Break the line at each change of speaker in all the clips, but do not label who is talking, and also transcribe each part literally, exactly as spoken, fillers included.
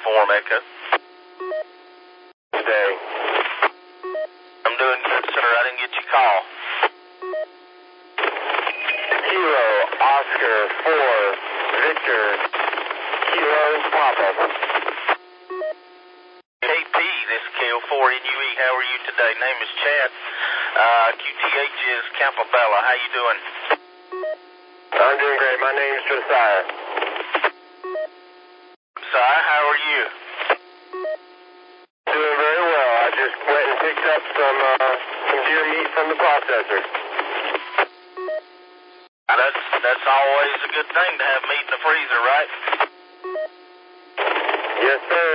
Uniform Echo.
Today.
I'm doing good, sir. I didn't get your call.
Kilo, Oscar, four, Victor, Kilo, Papa.
K P, this is K O four N U E. How are you today? Name is Chad. Uh, Q T H is Campobella. How you doing?
I'm doing great. My name is Josiah.
Josiah, how are you?
Doing very well. I just went and picked up some uh, some deer meat from the processor.
That's, that's always a good thing to have meat in the freezer, right?
Yes, sir.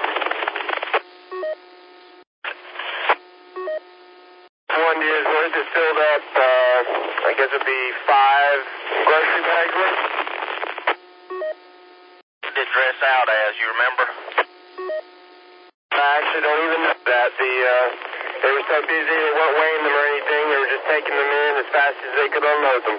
One deer is worth it filled up, uh, I guess it'd be five grocery bags worth.
What did it dress out as, you remember?
I actually don't even know that. The, uh, they were so busy they weren't weighing them or anything. They were just taking them in as fast as they could unload them.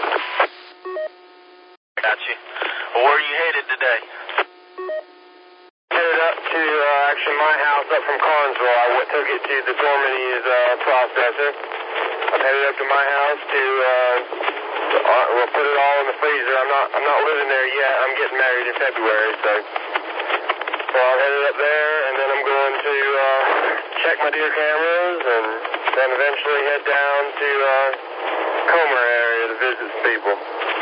Gotcha. Well, where are you headed today?
Headed up to, uh, actually my house up from Carnesville. I went, took it to the Dormany's, uh, processor. I'm headed up to my house to, uh, to, uh, we'll put it all in the freezer. I'm not, I'm not living there yet. I'm getting married in February, so. So I'm headed up there, and then I'm going to, uh, check my deer cameras, and then eventually head down to, uh, Comer area to visit some people.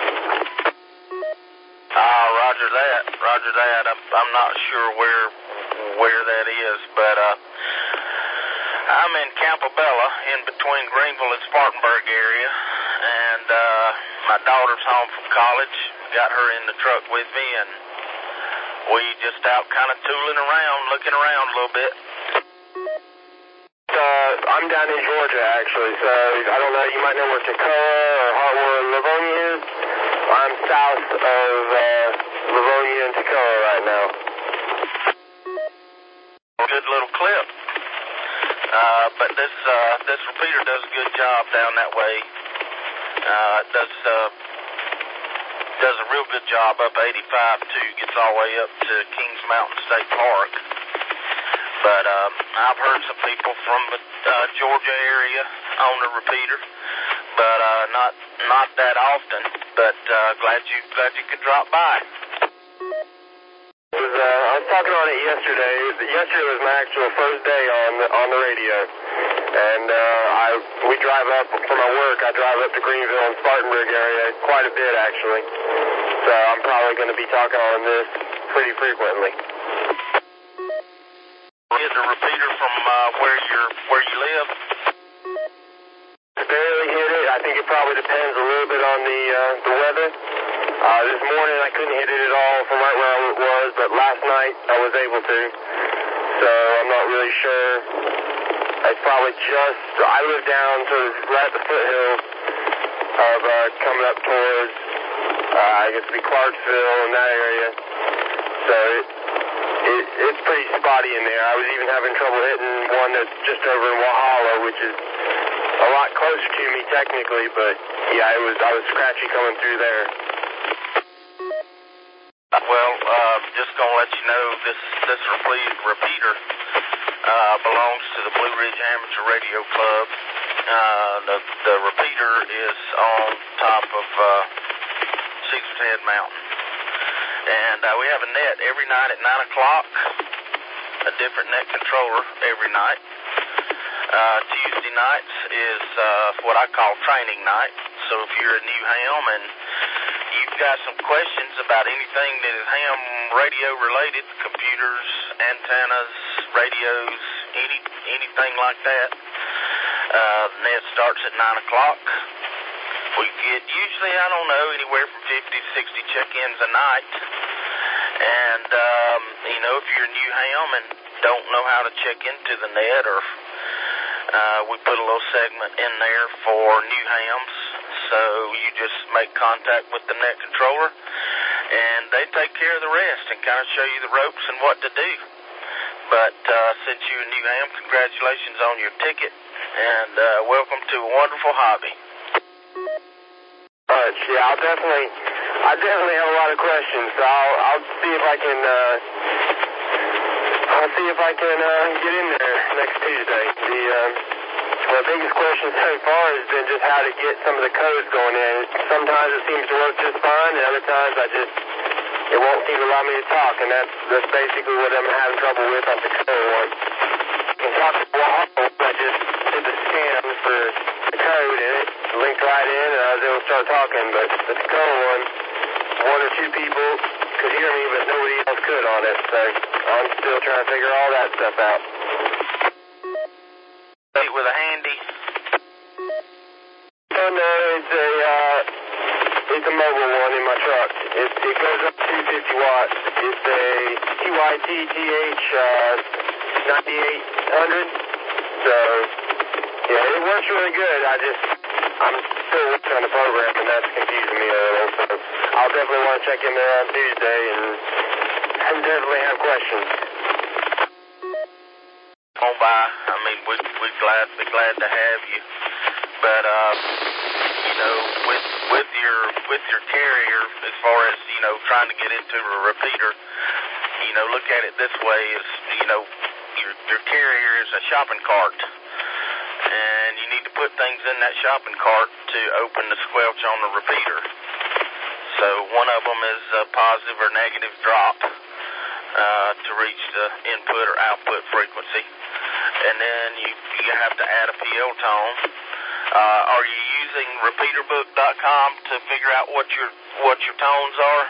Ah, roger that, roger that. I'm, I'm not sure where where that is, but uh, I'm in Campobella, in between Greenville and Spartanburg area, and uh, my daughter's home from college. Got her in the truck with me, and we just out kind of tooling around, looking around a little bit.
Uh, I'm down in Georgia, actually, so I don't know, you might know where Toccoa or Hartwood, Livonia is. I'm south of uh, Livonia and Toccoa right now.
Good little clip. Uh, but this uh, this repeater does a good job down that way. Uh, does uh, does a real good job up eighty-five too. Gets all the way up to Kings Mountain State Park. But um, I've heard some people from the uh, Georgia area on the repeater, but uh, not not that often. But uh, glad you glad you could drop by.
It was, uh, I was talking on it yesterday. Yesterday was my actual first day on the, on the radio, and uh, I we drive up for my work. I drive up to Greenville and Spartanburg area quite a bit actually. So I'm probably going to be talking on this pretty frequently.
Is the repeater from uh, where you're where you live?
Barely hit it. I think it probably depends a little bit on the uh, the weather. Uh, this morning I couldn't hit it at all from right where I was, but last night I was able to. So I'm not really sure. It's probably just, I live down sort of right at the foothills of uh, coming up towards, uh, I guess it'd be Clarksville in that area. So it, it it's pretty spotty in there. I was even having trouble hitting one that's just over in Walhalla, which is a lot closer to me technically, but yeah, it was I was scratchy coming through there.
Well, uh, just gonna let you know this this repeater uh, belongs to the Blue Ridge Amateur Radio Club. Uh, the the repeater is on top of uh, Caesar's Head Mountain, and uh, we have a net every night at nine o'clock. A different net controller every night. Uh, Tuesday nights is uh, what I call training night. So if you're a new ham and you've got some questions about anything that is ham radio related, computers, antennas, radios, any anything like that, uh, the net starts at nine o'clock. We get usually, I don't know, anywhere from fifty to sixty check-ins a night. And, um, you know, if you're a new ham and don't know how to check into the net, or uh, we put a little segment in there for new hams. So you just make contact with the net controller, and they take care of the rest and kind of show you the ropes and what to do. But uh, since you're a new ham, congratulations on your ticket, and uh, welcome to a wonderful hobby.
All right, yeah, I'll definitely, I definitely have a lot of questions, so I'll, I'll see if I can uh, see if I can uh, get in there next Tuesday. The, uh, the biggest question so far has been just how to get some of the codes going in. Sometimes it seems to work just fine, and other times I just, it won't seem to allow me to talk, and that's, that's basically what I'm having trouble with on the code one. I can talk to Wall, I just did the scan for the code, and it linked right in, and I was able to start talking, but the code one, one or two people could hear me, but nobody else could on it, so I'm still trying to figure all that stuff out.
With a handy?
Oh no, it's a, uh, it's a mobile one in my truck. It, it goes up to two hundred fifty watts. It's a T Y T T H uh, ninety-eight hundred, so yeah, it works really good. I just, I'm still working on the program, and that's confusing me a little, so I'll definitely want to check in there on Tuesday, and I definitely have questions.
On by, I mean, we, we're glad, be glad to have you, but, uh, you know, with, with your, with your carrier, as far as, you know, trying to get into a repeater, you know, look at it this way, is, you know, your, your carrier is a shopping cart, and you need to put things in that shopping cart to open the squelch on the repeater. So one of them is a positive or negative drop uh, to reach the input or output frequency. And then you, you have to add a P L tone. Uh, are you using repeater book dot com to figure out what your what your tones are?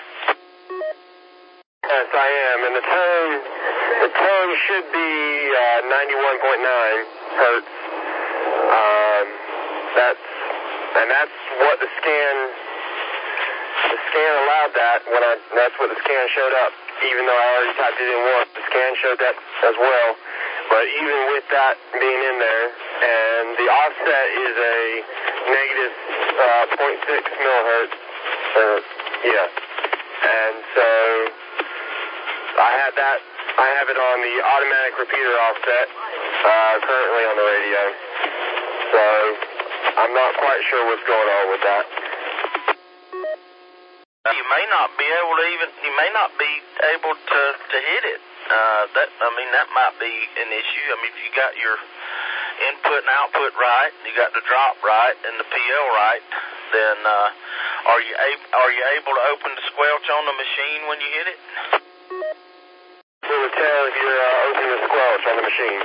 Yes, I am, and the tone the tone should be uh, ninety-one point nine hertz. Um, that's and that's what the scan the scan allowed that when I that's what the scan showed up. Even though I already typed it in once, the scan showed that as well. But even with that being in there, and the offset is a negative uh, zero point six millihertz. Uh, yeah, and so I had that. I have it on the automatic repeater offset uh, currently on the radio. So I'm not quite sure what's going on with that.
You may not be able to even, you may not be able to, to hit it. Uh, that, I mean, that might be an issue. I mean, if you got your input and output right, you got the drop right, and the P L right, then uh, are you able, are you able to open the squelch on the machine when you hit it?
It will tell if you're uh, opening the squelch on the machine.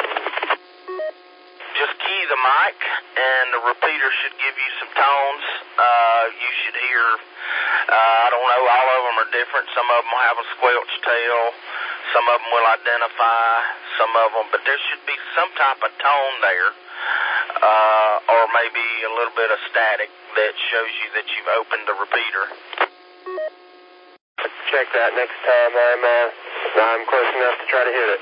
Just key the mic, and the repeater should give you some tones. Uh, you should hear, uh, I don't know, all of them are different. Some of them will have a squelch tail. Some of them will identify some of them, but there should be some type of tone there, uh, or maybe a little bit of static that shows you that you've opened the repeater.
Check that next time I'm, uh, I'm close enough to try to hit it.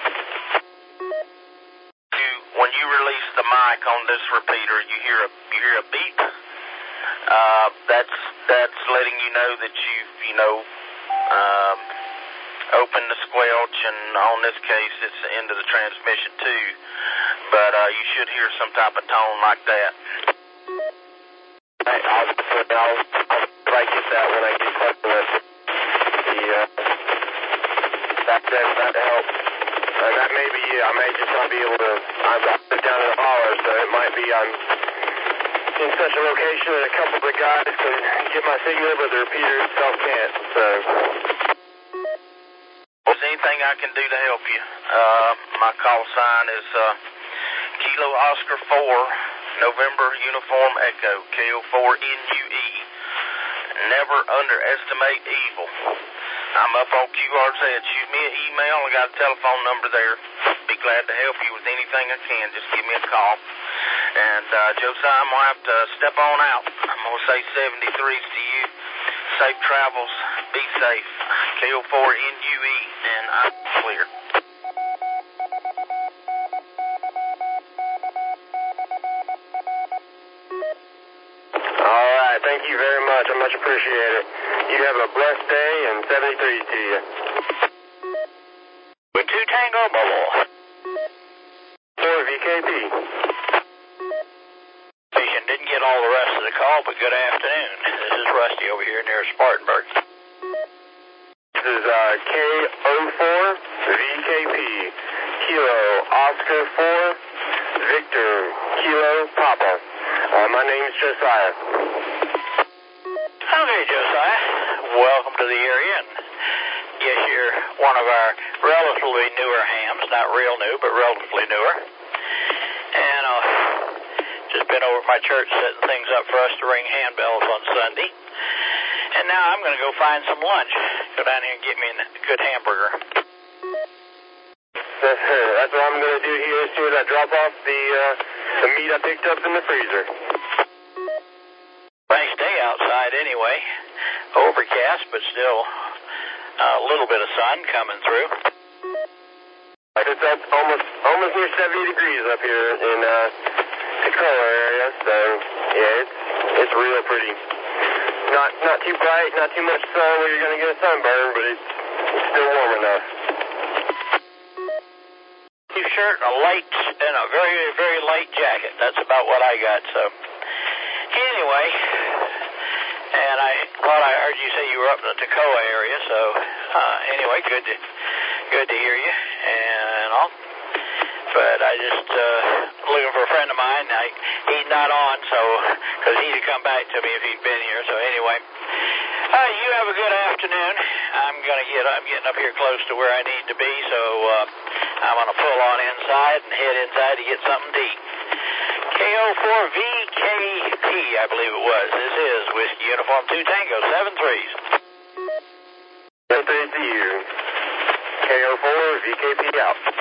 When you release the mic on this repeater, you hear a you hear a beep. Uh, that's that's letting you know that you've you know um, opened the squelch, and on this case, it's the end of the transmission too. But uh, you should hear some type of tone like that.
Right, I'll, I'll, I'll try to get that when I get close to it. The uh, that that that helps. Uh, that may be, I may just not be able to, I'm down in the holler, so it might be I'm in such a location that a couple of the guys can get my signal, but the repeater itself can't, so.
Well, is there anything I can do to help you? Uh, my call sign is uh, Kilo Oscar four, November Uniform Echo, K O four N U E. Never underestimate evil. I'm up on Q R Z. Shoot me an email. I got a telephone number there. Be glad to help you with anything I can. Just give me a call. And uh, Josiah, I'm going to have to step on out. I'm going to say seventy-threes to you. Safe travels. Be safe. K O four N U E, and I'm clear.
All right. Thank you very much. I much appreciate it. You have a blessed day, and seventy-threes to you.
With two Tango Mobile.
four V K P.
Patient didn't get all the rest of the call, but good afternoon. This is Rusty over here near Spartanburg.
This is uh, K O four V K P. Oscar four, Victor, Kilo, Papa. Uh, my name's Josiah.
Okay, Josiah. Welcome to the area. And yes, you're one of our relatively newer hams. Not real new, but relatively newer. And uh, just been over at my church setting things up for us to ring handbells on Sunday. And now I'm going to go find some lunch. Go down here and get me a good hamburger.
That's what I'm going to do here as soon as I drop off the, uh, the meat I picked up in the freezer.
Nice day outside anyway. Overcast, but still uh, a little bit of sun coming through.
It's up almost, almost near seventy degrees up here in uh, Tacoma area, so yeah, it's, it's real pretty. Not not too bright, not too much sun where you're going to get a sunburn, but it's, it's still warm enough.
New shirt and a light and a very, very light jacket. That's about what I got. So anyway, and I thought I heard you say you were up in the Toccoa area. So uh, anyway, good to good to hear you and all. But I just uh, looking for a friend of mine. I, he's not on, so because he'd have come back to me if he'd been here. So anyway, uh, you have a good afternoon. I'm gonna get. I'm getting up here close to where I need to be, so uh, I'm gonna pull on inside and head inside to get something to eat. K O four V K P, I believe it was. This is Whiskey Uniform two Tango seven threes.
Seven three to you. K O four V K P out.